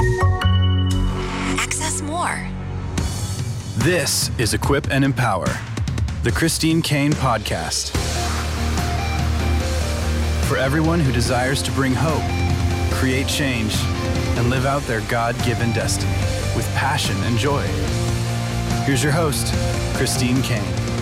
Access more. This is Equip and Empower, the Christine Caine podcast. For everyone who desires to bring hope, create change, and live out their God-given destiny with passion and joy. Here's your host, Christine Caine.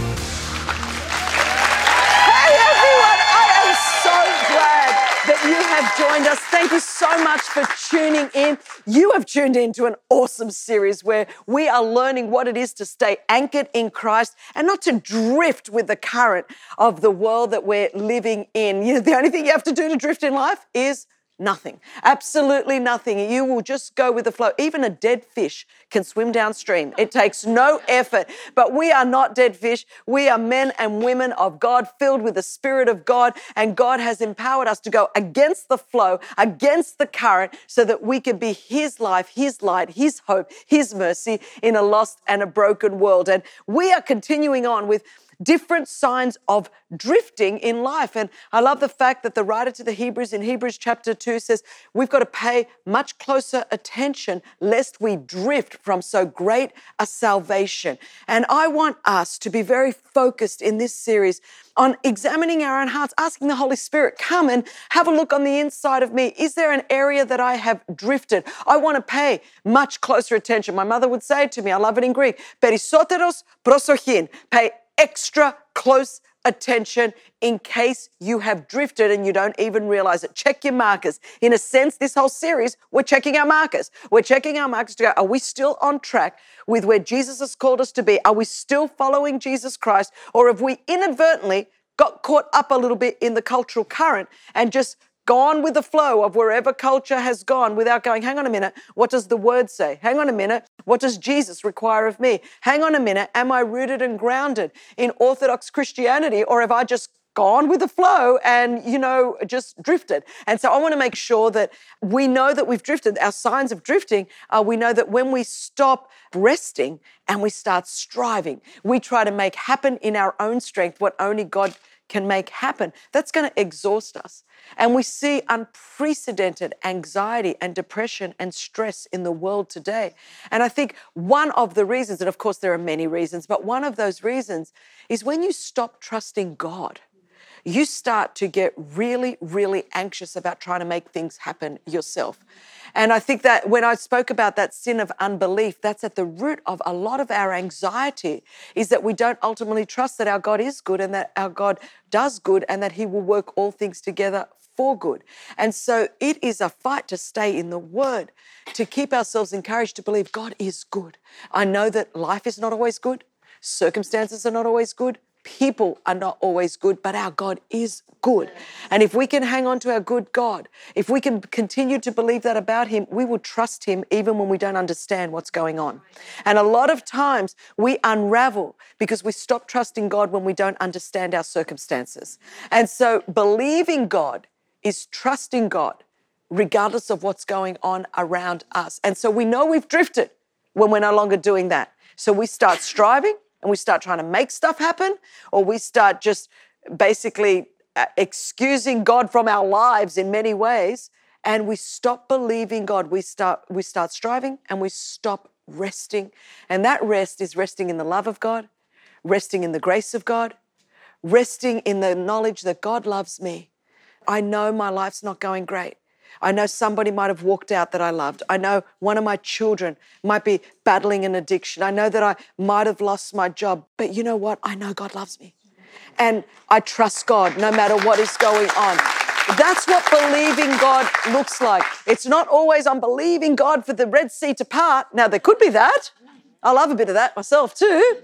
Hey everyone, I am so glad that you have joined us. Thank you so much for tuning in. You have tuned in to an awesome series where we are learning what it is to stay anchored in Christ and not to drift with the current of the world that we're living in. You know, the only thing you have to do to drift in life is nothing. Absolutely nothing. You will just go with the flow. Even a dead fish can swim downstream. It takes no effort. But we are not dead fish. We are men and women of God, filled with the Spirit of God. And God has empowered us to go against the flow, against the current, so that we can be His life, His light, His hope, His mercy in a lost and a broken world. And we are continuing on with different signs of drifting in life. And I love the fact that the writer to the Hebrews in Hebrews chapter 2 says, we've got to pay much closer attention lest we drift from so great a salvation. And I want us to be very focused in this series on examining our own hearts, asking the Holy Spirit, come and have a look on the inside of me. Is there an area that I have drifted? I want to pay much closer attention. My mother would say to me, I love it in Greek, perisoteros prosochin, pay extra close attention in case you have drifted and you don't even realize it. Check your markers. In a sense, this whole series, we're checking our markers. We're checking our markers to go, are we still on track with where Jesus has called us to be? Are we still following Jesus Christ? Or have we inadvertently got caught up a little bit in the cultural current and just gone with the flow of wherever culture has gone without going, hang on a minute, what does the word say? Hang on a minute, what does Jesus require of me? Hang on a minute, am I rooted and grounded in Orthodox Christianity, or have I just gone with the flow and, just drifted? And so I want to make sure that we know that we've drifted. Our signs of drifting are we know that when we stop resting and we start striving, we try to make happen in our own strength what only God can make happen, that's going to exhaust us. And we see unprecedented anxiety and depression and stress in the world today. And I think one of the reasons, and of course there are many reasons, but one of those reasons is when you stop trusting God, you start to get really, really anxious about trying to make things happen yourself. And I think that when I spoke about that sin of unbelief, that's at the root of a lot of our anxiety, is that we don't ultimately trust that our God is good and that our God does good and that He will work all things together for good. And so it is a fight to stay in the Word, to keep ourselves encouraged to believe God is good. I know that life is not always good. Circumstances are not always good. People are not always good, but our God is good. And if we can hang on to our good God, if we can continue to believe that about Him, we will trust Him even when we don't understand what's going on. And a lot of times we unravel because we stop trusting God when we don't understand our circumstances. And so believing God is trusting God regardless of what's going on around us. And so we know we've drifted when we're no longer doing that. So we start striving, and we start trying to make stuff happen, or we start just basically excusing God from our lives in many ways, and we stop believing God. We start striving, and we stop resting. And that rest is resting in the love of God, resting in the grace of God, resting in the knowledge that God loves me. I know my life's not going great. I know somebody might have walked out that I loved. I know one of my children might be battling an addiction. I know that I might have lost my job. But you know what? I know God loves me. And I trust God no matter what is going on. That's what believing God looks like. It's not always I'm believing God for the Red Sea to part. Now, there could be that. I love a bit of that myself too.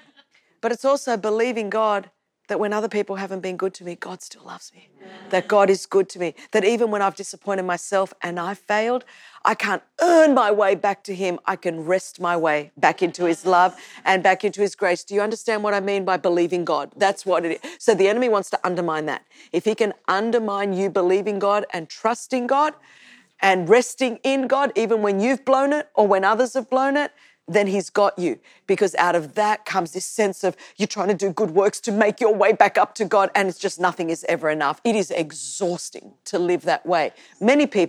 But it's also believing God that when other people haven't been good to me, God still loves me. That God is good to me. That even when I've disappointed myself and I failed, I can't earn my way back to Him. I can rest my way back into His love and back into His grace. Do you understand what I mean by believing God? That's what it is. So the enemy wants to undermine that. If he can undermine you believing God and trusting God and resting in God, even when you've blown it or when others have blown it, then He's got you, because out of that comes this sense of you're trying to do good works to make your way back up to God, and it's just nothing is ever enough. It is exhausting to live that way. Many people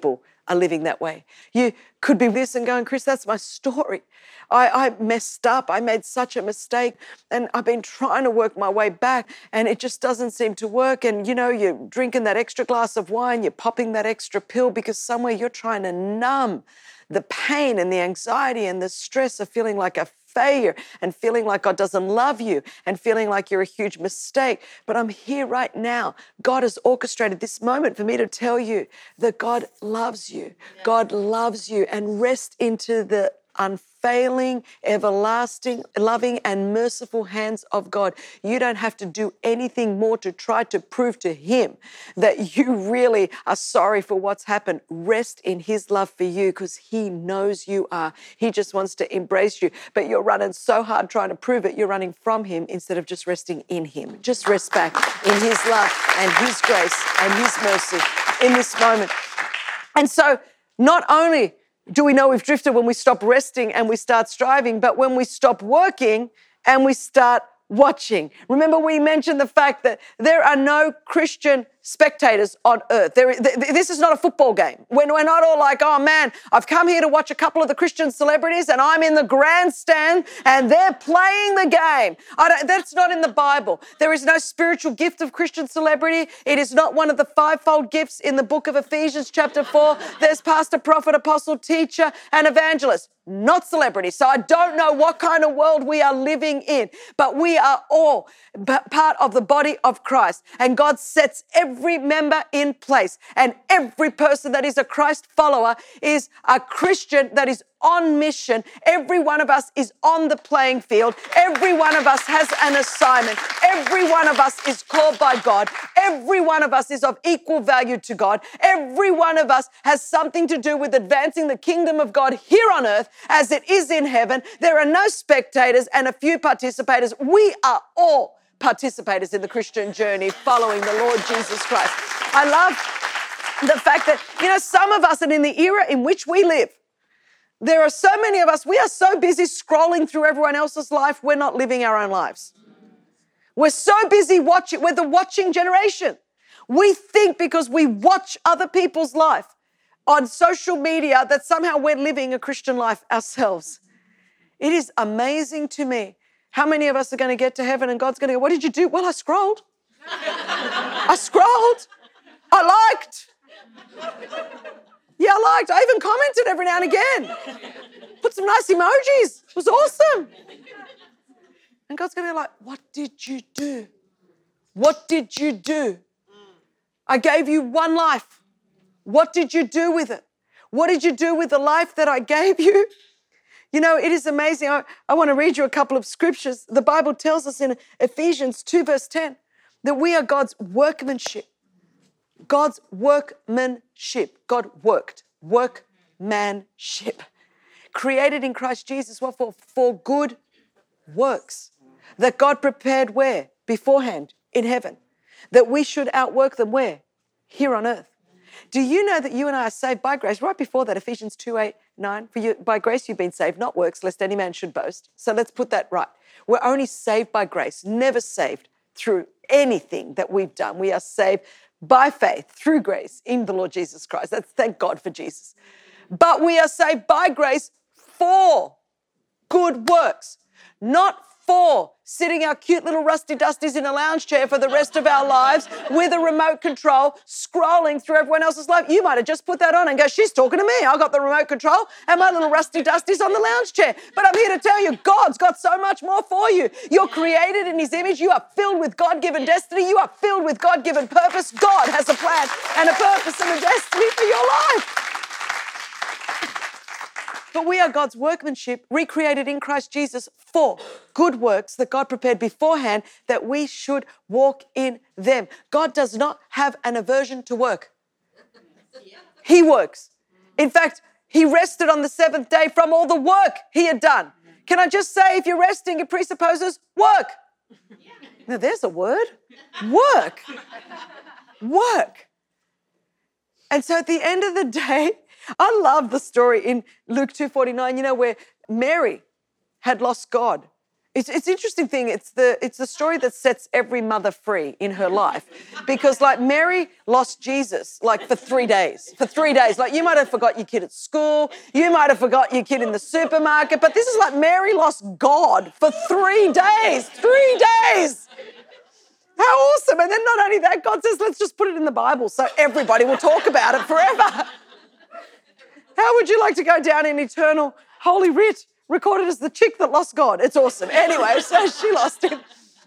are living that way. You could be listening going, Chris, that's my story. I messed up. I made such a mistake and I've been trying to work my way back and it just doesn't seem to work. And, you're drinking that extra glass of wine, you're popping that extra pill because somewhere you're trying to numb the pain and the anxiety and the stress of feeling like a failure and feeling like God doesn't love you and feeling like you're a huge mistake. But I'm here right now. God has orchestrated this moment for me to tell you that God loves you. God loves you, and rest into the unfailing, everlasting, loving and merciful hands of God. You don't have to do anything more to try to prove to him that you really are sorry for what's happened. Rest in his love for you because he knows you are. He just wants to embrace you, but you're running so hard trying to prove it. You're running from him instead of just resting in him. Just rest back in his love and his grace and his mercy in this moment. And so not only do we know we've drifted when we stop resting and we start striving, but when we stop working and we start watching. Remember, we mentioned the fact that there are no Christian spectators on earth. This is not a football game. We're not all like, oh man, I've come here to watch a couple of the Christian celebrities and I'm in the grandstand and they're playing the game. That's not in the Bible. There is no spiritual gift of Christian celebrity. It is not one of the fivefold gifts in the book of Ephesians chapter 4. There's pastor, prophet, apostle, teacher, and evangelist. Not celebrity. So I don't know what kind of world we are living in, but we are all part of the body of Christ. And God sets every member in place. And every person that is a Christ follower is a Christian that is on mission. Every one of us is on the playing field. Every one of us has an assignment. Every one of us is called by God. Every one of us is of equal value to God. Every one of us has something to do with advancing the kingdom of God here on earth as it is in heaven. There are no spectators and a few participators. We are all participators in the Christian journey following the Lord Jesus Christ. I love the fact that, some of us, and in the era in which we live, there are so many of us, we are so busy scrolling through everyone else's life, we're not living our own lives. We're so busy watching, we're the watching generation. We think because we watch other people's life on social media that somehow we're living a Christian life ourselves. It is amazing to me how many of us are going to get to heaven and God's going to go, what did you do? Well, I scrolled. I scrolled. I liked. Yeah, I liked. I even commented every now and again. Put some nice emojis. It was awesome. And God's going to be like, what did you do? What did you do? I gave you one life. What did you do with it? What did you do with the life that I gave you? It is amazing. I want to read you a couple of scriptures. The Bible tells us in Ephesians 2 verse 10 that we are God's workmanship. God's workmanship. God worked. Workmanship. Created in Christ Jesus, what for? For good works. That God prepared where? Beforehand, in heaven. That we should outwork them where? Here on earth. Do you know that you and I are saved by grace? Right before that, Ephesians 2:8-9, for you, by grace you've been saved, not works, lest any man should boast. So let's put that right. We're only saved by grace, never saved through anything that we've done. We are saved by faith, through grace, in the Lord Jesus Christ. Thank God for Jesus. But we are saved by grace for good works, not for sitting our cute little rusty dusties in a lounge chair for the rest of our lives with a remote control, scrolling through everyone else's life. You might have just put that on and go, she's talking to me. I got the remote control and my little rusty dusties on the lounge chair. But I'm here to tell you, God's got so much more for you. You're created in his image. You are filled with God-given destiny. You are filled with God-given purpose. God has a plan and a purpose and a destiny for your life. But we are God's workmanship, recreated in Christ Jesus for good works that God prepared beforehand that we should walk in them. God does not have an aversion to work. He works. In fact, he rested on the seventh day from all the work he had done. Can I just say, if you're resting, it presupposes work. Now there's a word. Work. Work. And so at the end of the day, I love the story in Luke 2:49, where Mary had lost God It's interesting thing. It's the story that sets every mother free in her life, because like Mary lost Jesus like for 3 days. For 3 days, like you might have forgot your kid at school, you might have forgot your kid in the supermarket, but this is like Mary lost God for 3 days. 3 days. How awesome! And then not only that, God says, let's just put it in the Bible so everybody will talk about it forever. How would you like to go down in eternal Holy Writ? Recorded as the chick that lost God. It's awesome. Anyway, so she lost him.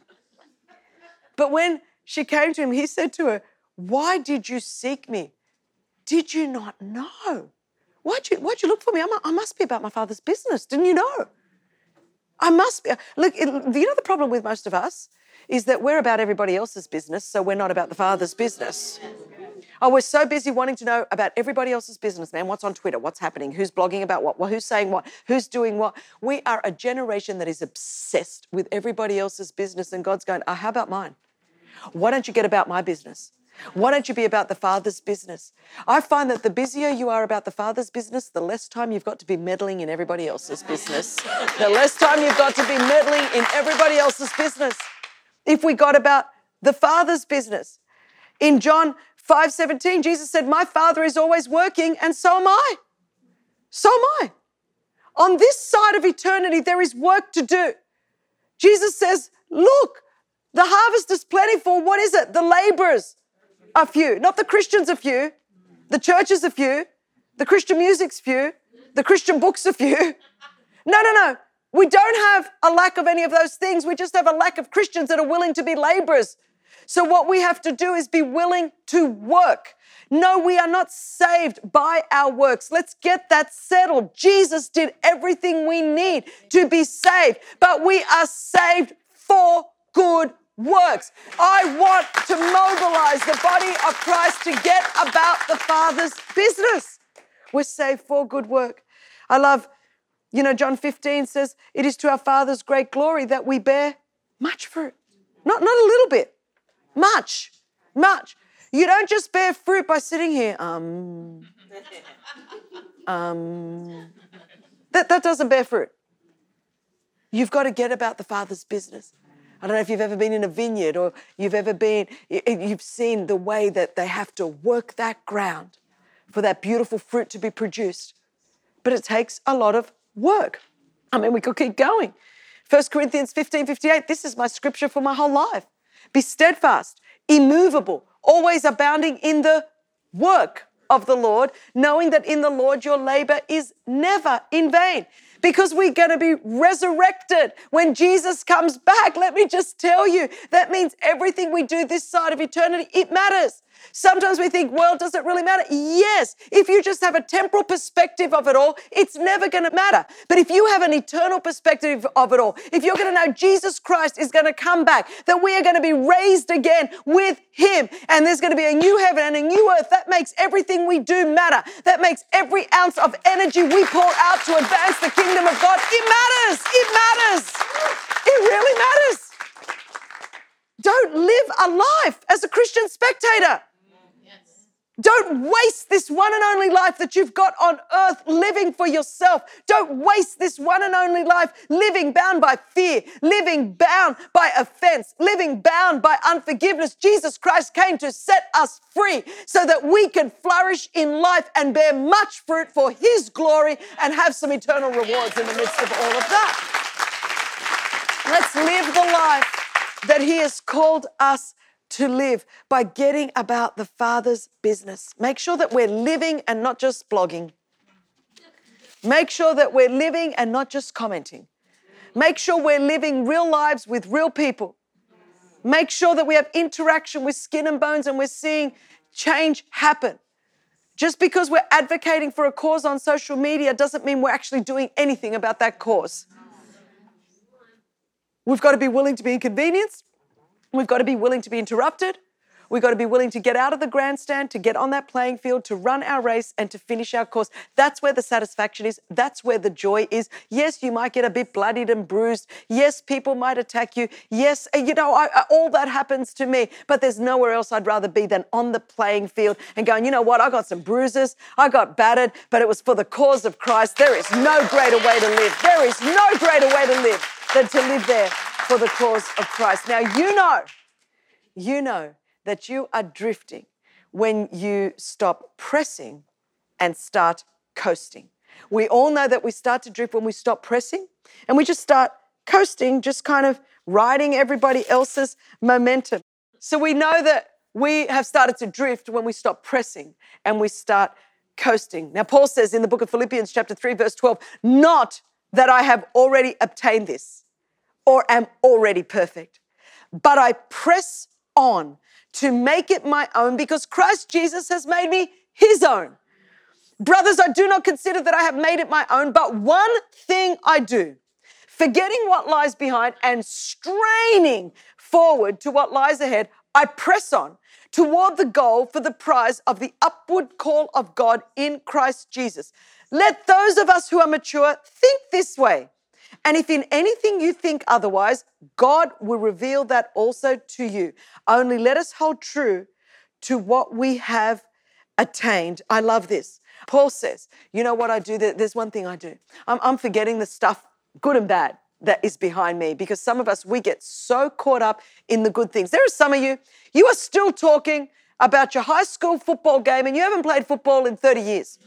But when she came to him, he said to her, why did you seek me? Did you not know? Why'd you look for me? I must be about my Father's business. Didn't you know? I must be. Look, the problem with most of us is that we're about everybody else's business, so we're not about the Father's business. Oh, we're so busy wanting to know about everybody else's business, man. What's on Twitter? What's happening? Who's blogging about what? Who's saying what? Who's doing what? We are a generation that is obsessed with everybody else's business, and God's going, how about mine? Why don't you get about my business? Why don't you be about the Father's business? I find that the busier you are about the Father's business, the less time you've got to be meddling in everybody else's business. The less time you've got to be meddling in everybody else's business. If we got about the Father's business. In John 5:17, Jesus said, my Father is always working, and so am I. So am I. On this side of eternity, there is work to do. Jesus says, look, the harvest is plentiful. What is it? The laborers are few. Not the Christians are few. The churches are few. The Christian music's few. The Christian books are few. No. We don't have a lack of any of those things. We just have a lack of Christians that are willing to be laborers. So what we have to do is be willing to work. No, we are not saved by our works. Let's get that settled. Jesus did everything we need to be saved, but we are saved for good works. I want to mobilize the body of Christ to get about the Father's business. We're saved for good work. I love, John 15 says, it is to our Father's great glory that we bear much fruit. Not a little bit. Much. You don't just bear fruit by sitting here. That doesn't bear fruit. You've got to get about the Father's business. I don't know if you've ever been in a vineyard or you've seen the way that they have to work that ground for that beautiful fruit to be produced. But it takes a lot of work. We could keep going. 1 Corinthians 15:58, this is my scripture for my whole life. Be steadfast, immovable, always abounding in the work of the Lord, knowing that in the Lord your labor is never in vain. Because we're going to be resurrected when Jesus comes back. Let me just tell you, that means everything we do this side of eternity, it matters. Sometimes we think, well, does it really matter? Yes. If you just have a temporal perspective of it all, it's never going to matter. But if you have an eternal perspective of it all, if you're going to know Jesus Christ is going to come back, that we are going to be raised again with him, and there's going to be a new heaven and a new earth, that makes everything we do matter. That makes every ounce of energy we pour out to advance the kingdom of God. It matters. It matters. It really matters. Don't live a life as a Christian spectator. Don't waste this one and only life that you've got on earth living for yourself. Don't waste this one and only life living bound by fear, living bound by offense, living bound by unforgiveness. Jesus Christ came to set us free so that we can flourish in life and bear much fruit for his glory and have some eternal rewards in the midst of all of that. Let's live the life that he has called us to live by getting about the Father's business. Make sure that we're living and not just blogging. Make sure that we're living and not just commenting. Make sure we're living real lives with real people. Make sure that we have interaction with skin and bones and we're seeing change happen. Just because we're advocating for a cause on social media doesn't mean we're actually doing anything about that cause. We've got to be willing to be inconvenienced. We've got to be willing to be interrupted. We've got to be willing to get out of the grandstand, to get on that playing field, to run our race and to finish our course. That's where the satisfaction is. That's where the joy is. Yes, you might get a bit bloodied and bruised. Yes, people might attack you. Yes, all that happens to me, but there's nowhere else I'd rather be than on the playing field and going, you know what, I got some bruises, I got battered, but it was for the cause of Christ. There is no greater way to live. There is no greater way to live than to live there for the cause of Christ. Now, you know that you are drifting when you stop pressing and start coasting. We all know that we start to drift when we stop pressing and we just start coasting, just kind of riding everybody else's momentum. So we know that we have started to drift when we stop pressing and we start coasting. Now, Paul says in the book of Philippians chapter 3, verse 12, not that I have already obtained this or am already perfect, but I press on to make it my own because Christ Jesus has made me his own. Brothers, I do not consider that I have made it my own, but one thing I do, forgetting what lies behind and straining forward to what lies ahead, I press on toward the goal for the prize of the upward call of God in Christ Jesus. Let those of us who are mature think this way. And if in anything you think otherwise, God will reveal that also to you. Only let us hold true to what we have attained. I love this. Paul says, you know what I do? There's one thing I do. I'm forgetting the stuff, good and bad, that is behind me, because some of us, we get so caught up in the good things. There are some of you, you are still talking about your high school football game and you haven't played football in 30 years.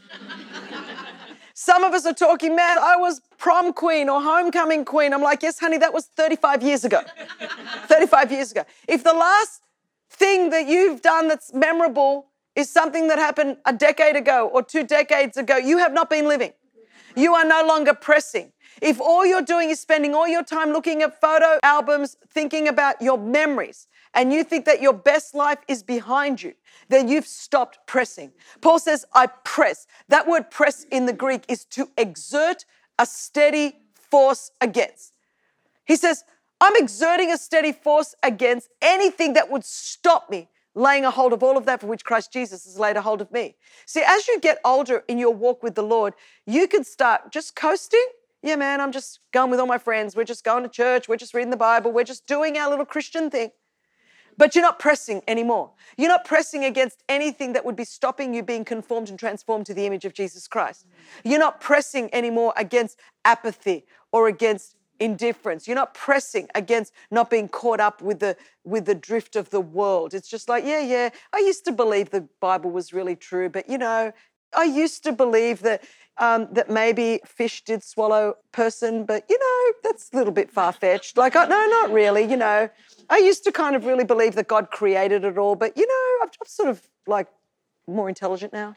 Some of us are talking, man, I was prom queen or homecoming queen. I'm like, yes, honey, that was 35 years ago. 35 years ago. If the last thing that you've done that's memorable is something that happened a decade ago or 2 decades ago, you have not been living. You are no longer pressing. If all you're doing is spending all your time looking at photo albums, thinking about your memories, and you think that your best life is behind you, then you've stopped pressing. Paul says, I press. That word press in the Greek is to exert a steady force against. He says, I'm exerting a steady force against anything that would stop me laying a hold of all of that for which Christ Jesus has laid a hold of me. See, as you get older in your walk with the Lord, you can start just coasting. Yeah, man, I'm just going with all my friends. We're just going to church. We're just reading the Bible. We're just doing our little Christian thing. But you're not pressing anymore. You're not pressing against anything that would be stopping you being conformed and transformed to the image of Jesus Christ. You're not pressing anymore against apathy or against indifference. You're not pressing against not being caught up with the drift of the world. It's just like, yeah, I used to believe the Bible was really true, but I used to believe that that maybe fish did swallow person, but that's a little bit far-fetched. Like, no, not really, I used to kind of really believe that God created it all, but I'm sort of like more intelligent now.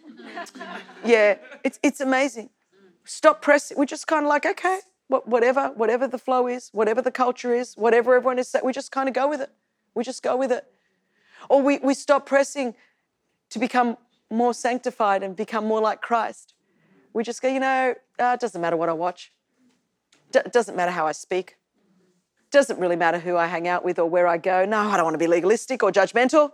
Yeah, it's amazing. Stop pressing. We're just kind of like, okay, whatever the flow is, whatever the culture is, whatever everyone is saying, we just kind of go with it. We just go with it. Or we stop pressing to become more sanctified and become more like Christ. We just go, it doesn't matter what I watch. It doesn't matter how I speak. It doesn't really matter who I hang out with or where I go. No, I don't want to be legalistic or judgmental.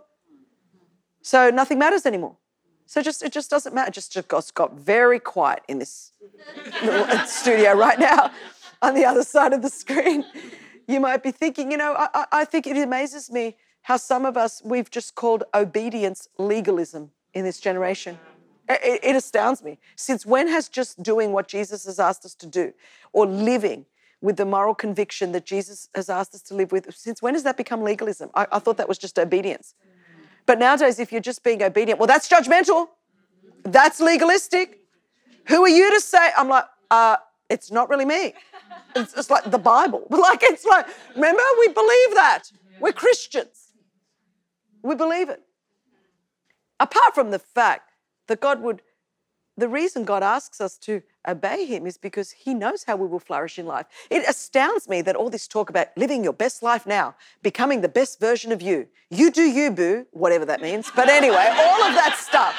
So nothing matters anymore. So it just doesn't matter. Just got very quiet in this little studio right now on the other side of the screen. You might be thinking, I think it amazes me how some of us, we've just called obedience legalism in this generation. It astounds me. Since when has just doing what Jesus has asked us to do or living with the moral conviction that Jesus has asked us to live with, since when has that become legalism? I thought that was just obedience. But nowadays, if you're just being obedient, well, that's judgmental. That's legalistic. Who are you to say? I'm like, it's not really me. It's like the Bible. Remember, we believe that. We're Christians. We believe it. Apart from the fact that the reason God asks us to obey him is because he knows how we will flourish in life. It astounds me that all this talk about living your best life now, becoming the best version of you. You do you, boo, whatever that means. But anyway, all of that stuff.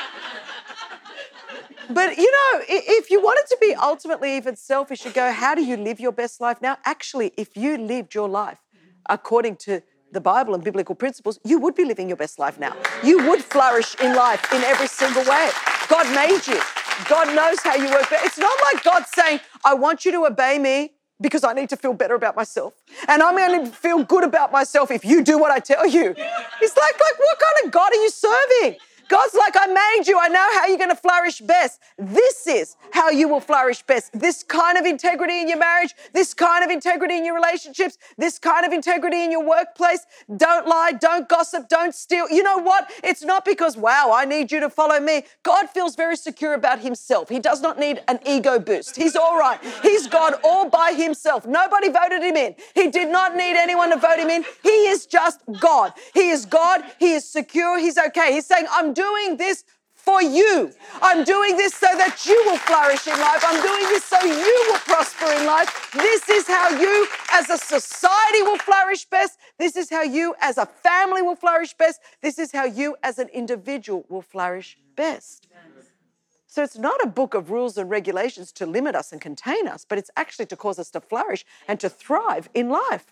But, if you wanted to be ultimately even selfish, you go, how do you live your best life now? Actually, if you lived your life according to the Bible and biblical principles, you would be living your best life now. You would flourish in life in every single way. God made you. God knows how you work. But it's not like God saying, I want you to obey me because I need to feel better about myself. And I'm going to feel good about myself if you do what I tell you. It's like what kind of God are you serving? God's like, I made you. I know how you're going to flourish best. This is how you will flourish best. This kind of integrity in your marriage, this kind of integrity in your relationships, this kind of integrity in your workplace. Don't lie, don't gossip, don't steal. You know what? It's not because, wow, I need you to follow me. God feels very secure about himself. He does not need an ego boost. He's all right. He's God all by himself. Nobody voted him in. He did not need anyone to vote him in. He is just God. He is God. He is secure. He's okay. He's saying, I'm doing this for you. I'm doing this so that you will flourish in life. I'm doing this so you will prosper in life. This is how you as a society will flourish best. This is how you as a family will flourish best. This is how you as an individual will flourish best. So it's not a book of rules and regulations to limit us and contain us, but it's actually to cause us to flourish and to thrive in life.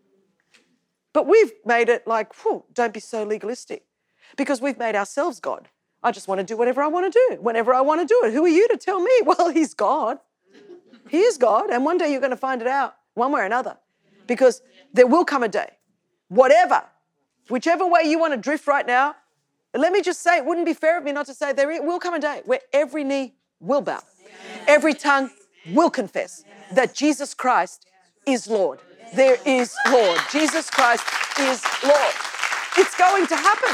But we've made it like, don't be so legalistic, because we've made ourselves God. I just want to do whatever I want to do, whenever I want to do it. Who are you to tell me? Well, he's God. He is God. And one day you're going to find it out one way or another, because there will come a day, whichever way you want to drift right now. Let me just say, it wouldn't be fair of me not to say there will come a day where every knee will bow, every tongue will confess that Jesus Christ is Lord. There is Lord. Jesus Christ is Lord. It's going to happen.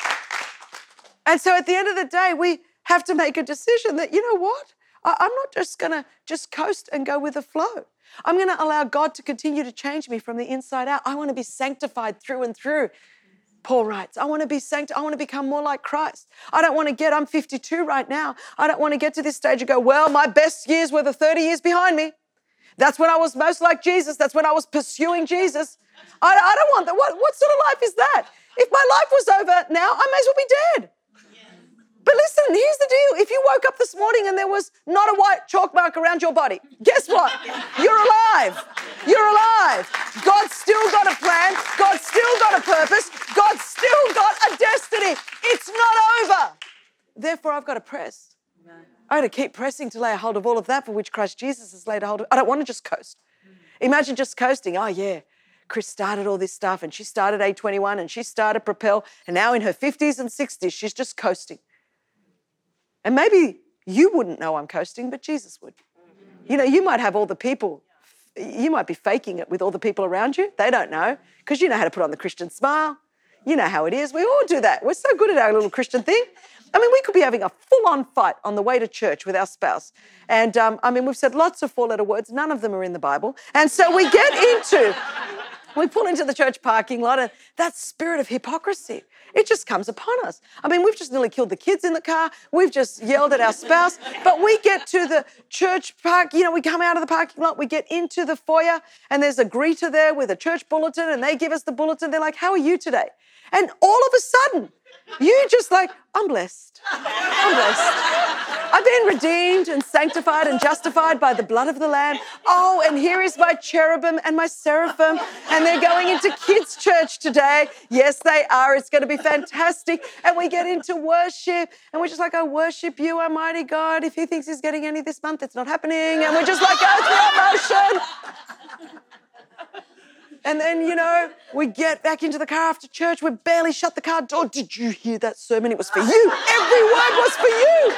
And so at the end of the day, we have to make a decision that, you know what? I'm not just going to just coast and go with the flow. I'm going to allow God to continue to change me from the inside out. I want to be sanctified through and through. Paul writes, I want to be sanctified. I want to become more like Christ. I'm 52 right now. I don't want to get to this stage and go, well, my best years were the 30 years behind me. That's when I was most like Jesus. That's when I was pursuing Jesus. I don't want that. What sort of life is that? If my life was over now, I may as well be dead. But listen, here's the deal. If you woke up this morning and there was not a white chalk mark around your body, guess what? You're alive. You're alive. God's still got a plan. God's still got a purpose. God's still got a destiny. It's not over. Therefore, I've got to press. I got to keep pressing to lay a hold of all of that for which Christ Jesus has laid a hold of. I don't want to just coast. Imagine just coasting. Oh, yeah. Chris started all this stuff and she started A21 and she started Propel, and now in her 50s and 60s, she's just coasting. And maybe you wouldn't know I'm coasting, but Jesus would. You know, you might have all the people, you might be faking it with all the people around you. They don't know, because you know how to put on the Christian smile. You know how it is. We all do that. We're so good at our little Christian thing. I mean, we could be having a full-on fight on the way to church with our spouse. And, we've said lots of four-letter words. None of them are in the Bible. And so we pull into the church parking lot, and that spirit of hypocrisy, it just comes upon us. I mean, we've just nearly killed the kids in the car. We've just yelled at our spouse. But we get to the church park, we come out of the parking lot, we get into the foyer, and there's a greeter there with a church bulletin, and they give us the bulletin. They're like, how are you today? And all of a sudden, you just like, I'm blessed. I'm blessed. I've been redeemed and sanctified and justified by the blood of the Lamb. Oh, and here is my cherubim and my seraphim, and they're going into kids' church today. Yes, they are. It's going to be fantastic. And we get into worship, and we're just like, I worship you, Almighty God. If he thinks he's getting any this month, it's not happening. And we're just like, go through emotion. And then, we get back into the car after church. We barely shut the car door. Did you hear that sermon? It was for you. Every word was for you.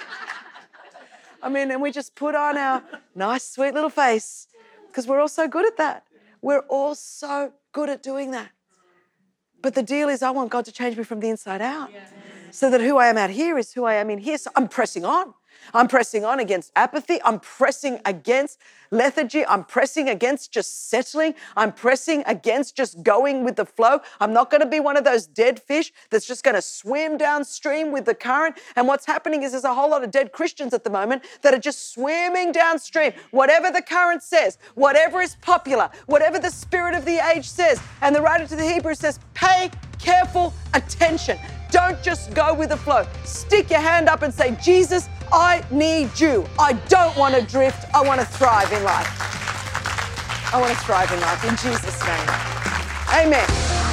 And we just put on our nice, sweet little face, because we're all so good at that. We're all so good at doing that. But the deal is, I want God to change me from the inside out, so that who I am out here is who I am in here. So I'm pressing on. I'm pressing on against apathy. I'm pressing against lethargy. I'm pressing against just settling. I'm pressing against just going with the flow. I'm not going to be one of those dead fish that's just going to swim downstream with the current. And what's happening is there's a whole lot of dead Christians at the moment that are just swimming downstream. Whatever the current says, whatever is popular, whatever the spirit of the age says. And the writer to the Hebrews says, pay careful attention. Don't just go with the flow. Stick your hand up and say, Jesus, I need you. I don't want to drift. I want to thrive in life. I want to thrive in life in Jesus' name. Amen.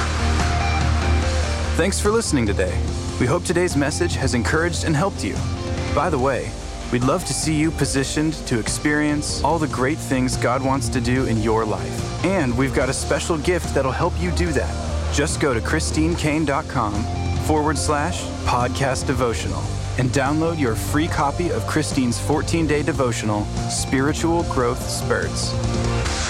Thanks for listening today. We hope today's message has encouraged and helped you. By the way, we'd love to see you positioned to experience all the great things God wants to do in your life. And we've got a special gift that'll help you do that. Just go to ChristineCaine.com, podcast devotional and download your free copy of Christine's 14-day devotional, Spiritual Growth Spurts.